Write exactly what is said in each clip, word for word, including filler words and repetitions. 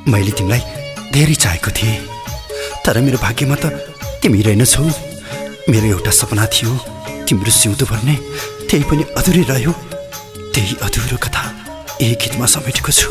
मैले तिमीलाई धेरै चाहेको थिएँ, तर मेरो भाग्यमा त तिमी रहेनछौ। मेरो एउटा सपना थियो तिम्रो सिउँदो भर्ने, त्यही पनि अधुरै रह्यो। त्यही अधुरो कथा एक गीतमा समेटेको छु।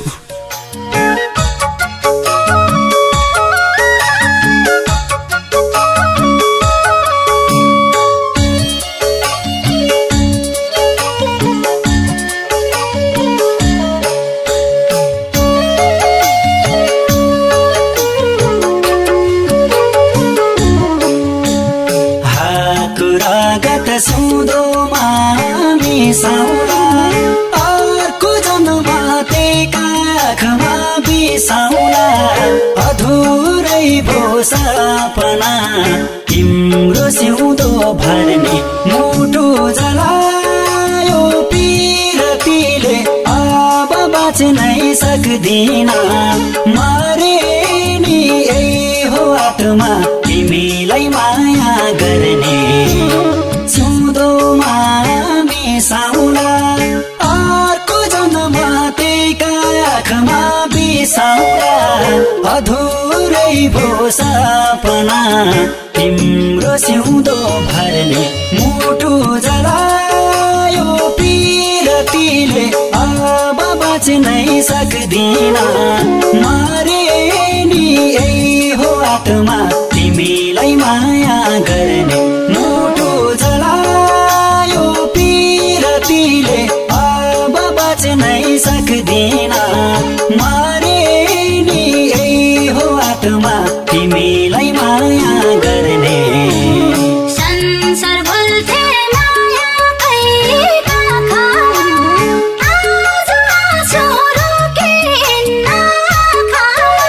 सुदोमा मिसाउला अर्को जन्ममा तेका खमा बिसाउला अधुरै भो सपना तिम्रो सिउँदो भर्ने मुटु जलायो पिरतीले अब बाँच्नै सक्दिन मरे नि यही हो आत्मा तिमीलाई माया गर्ने सुदोमा मिसाउला अर्को जन्ममा तेका आँखामा बिसाउला अधुरै भो सपना तिम्रो सिउँदो भर्ने मुटु जलायो पिरतीले अब बाँच्नै सक्दिन मरे नि यही हो आत्मा तिमीलाई माया गर्ने मुटु जलायो पिरतीले अब बाँच्नै सक्दिन मरे नि यही हो आत्मा तिमीलाई माया गर्ने संसार बोल्थे मायाकै आँखा आज छोरो किन्न खा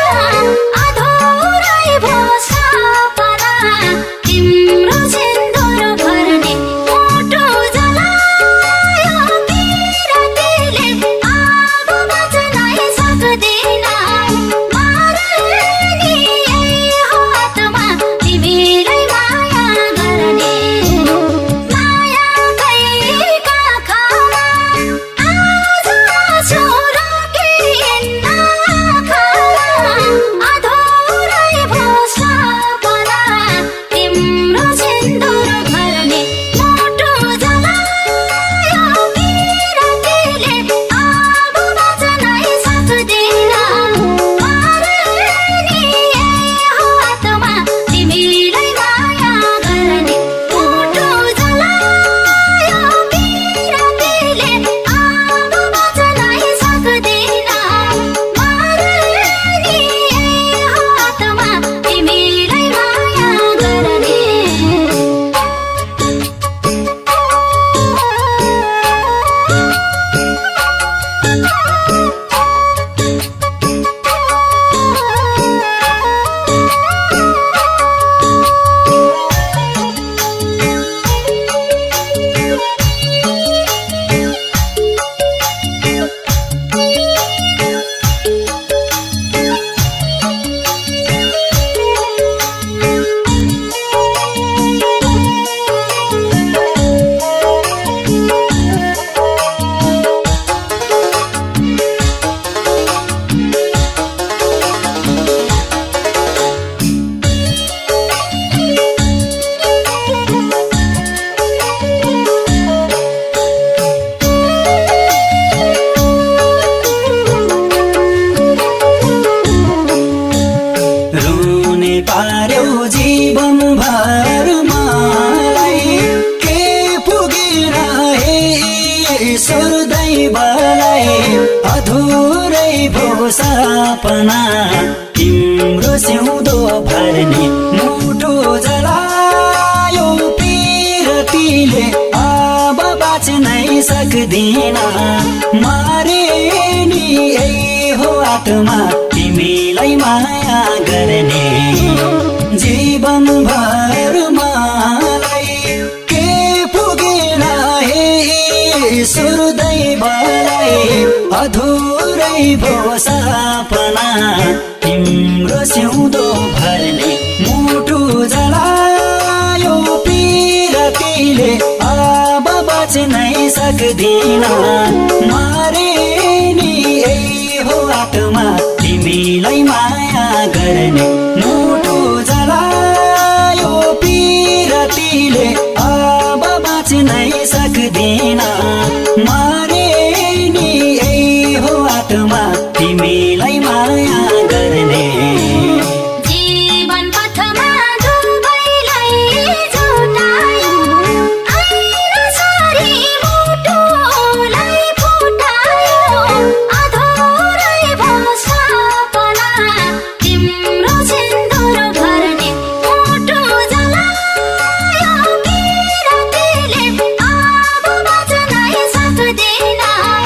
अधुरै भो सपना तिम्रो सिन्दुर भर्ने मुटु जलायो पिरतीले अब बाँच्नै सक्दिन मरे नि यही हो आत्मा तिमीलाई माया गर्ने मायाकै आँखामा आज छोरो किन्न खा अधुरै भो सपना तिम्रो सिन्दुर भर्ने मुटु जलायो पिरतीले अब बाँच्नै सक्दिन मरे नि यही हो आत्मा तिमीलाई माया गर्ने मुटु जलायो पिरतीले अब बाँच्नै सक्दिन मरे नि यही हो आत्मा तिमीलाई माया गर्ने रुने पार्यो जीवन भर मलाई के पुगेर हे ईश्वर दैवलाई अधुरै भो सपना तिम्रो सिउँदो भर्ने मुटु जलायो पिरतीले अब बाँच्नै सक्दिन मरे नि यही हो आत्मा तिमीलाई माया गर्ने जीवन भर मलाई के पुगेन हे ईश्वर दैवलाई अधुरै भो सपना तिम्रो सिउँदो भर्ने मुटु जलायो पिरतीले अब बाँच्नै सक्दिन मरे नि यही हो आत्मा तिमीलाई तिमीलाई माया गर्ने जीवन पथमा दुबैलाई झुटायो आइना सारी मुटुलाई फुटायो अधुरै भयो सपना तिम्रो सिन्दुर भर्ने मुटु जलायो बिरतीले अब बाँच्नै सक्दैन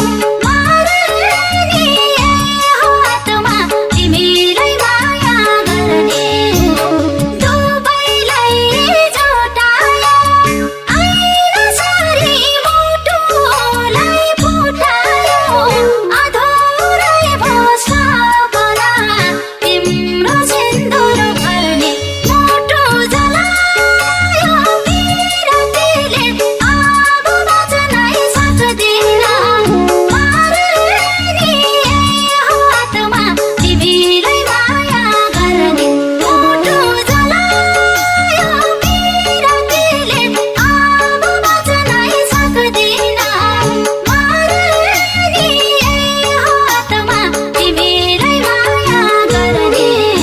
मर्ने हातमा तिमीलाई माया गर्ने दुबैलाई झुटायो आइना सारी मुटुलाई फुटायो अधुरै भयो सपना तिम्रो सिन्दुर भर्ने मुटु जलायो बिरतीले अब बाँच्नै सक्दैन मर्ने हातमा तिमीलाई माया गर्ने मुटु जलायो बिरतीले अब बाँच्नै सक्दैन मर्ने हातमा तिमीलाई माया गर्ने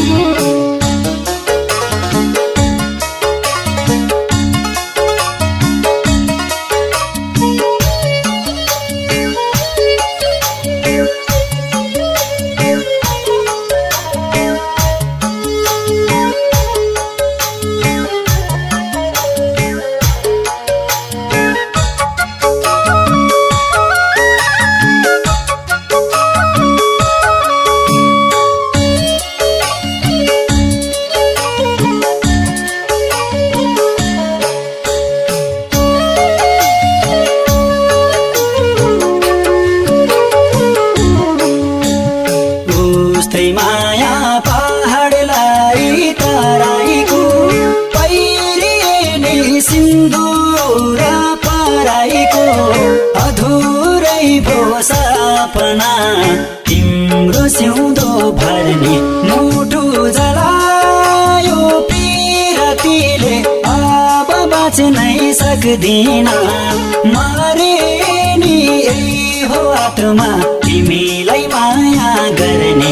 उस्तै माया पहाडलाई तराईको पहिरिने सिन्दुर पराईको अधुरै भयो सपना तिम्रो सिउँदो भर्ने मुटु जलायो पिरतीले अब बाँच्नै सक्दिन मरे नि यही हो आत्मा तिमीलाई माया गर्ने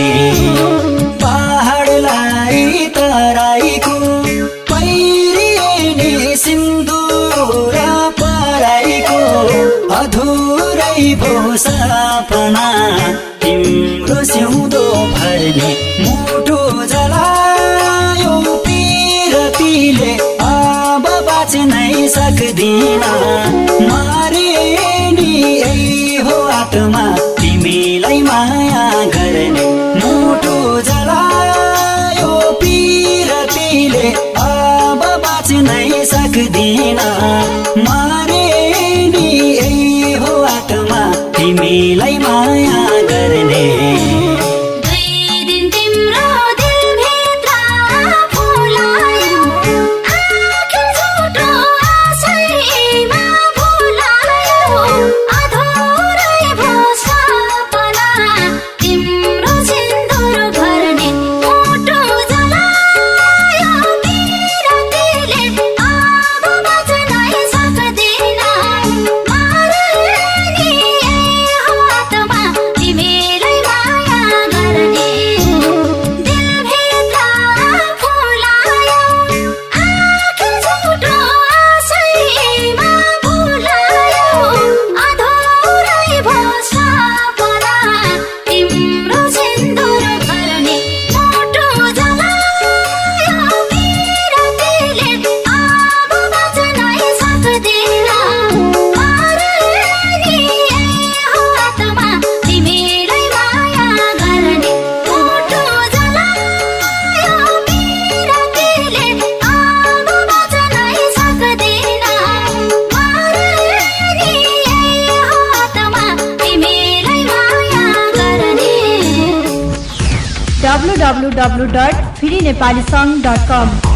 पहाडलाई तराईको पहिरिने सिन्दुर पराईको अधुरै भयो सपना तिम्रो सिउँदो भर्ने मुटु जलायो पिरतीले अब बाँच्नै सक्दिन मरे नि यही हो आत्मा तिमीलाई माया गर्ने मुटु जलायो पिरतीले अब बाँच्नै सक्दिन मरे नि यही हो आत्मा तिमीलाई माया गर्ने दुई दिन तिम्रो दिलभित्र फुलायो आखिर झुटो आशैमा भुलायो अधुरै भयो सपना तिम्रो सिन्दुर भर्ने मुटु जलायो बिरतीले अब बाँच्नै सक्दैन मर्ने हातमा तिमीलाई माया गर्ने दिलभित्र फुलायो आखिर झुटो आशैमा भुलायो अधुरै भयो सपना तिम्रो सिन्दुर भर्ने मुटु जलायो बिरतीले अब बाँच्नै सक्दैन मर्ने हातमा तिमीलाई माया गर्ने मुटु जलायो बिरतीले अब बाँच्नै सक्दैन मर्ने हातमा तिमीलाई माया गर्ने W W W dot free Nepali song dot कम